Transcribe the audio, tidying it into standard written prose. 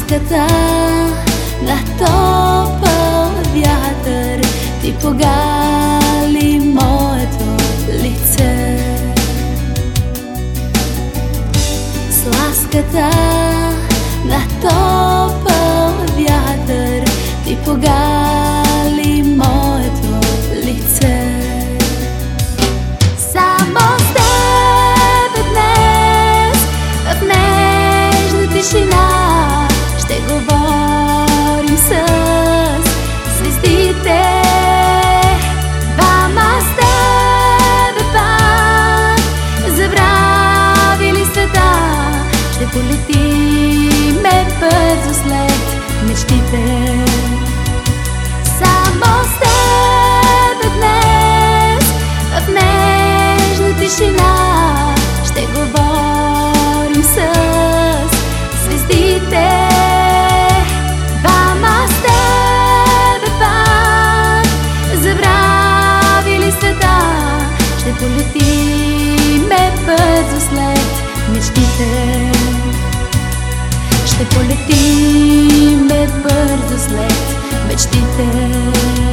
ласката на топъл вятър ти погали моето лице. С ласката на топъл вятър ти погали моето лице. Само с теб днес в нежна тишина ще говорим с звездите. Двама с теб пак забравили света, ще полетиме бързо след мечтите. Само с теб днес в нежна тишина ще говорим с звездите. Двама с теб пак забравили света, ще полетиме бързо след мечтите. Ще полетиме бързо след мечтите.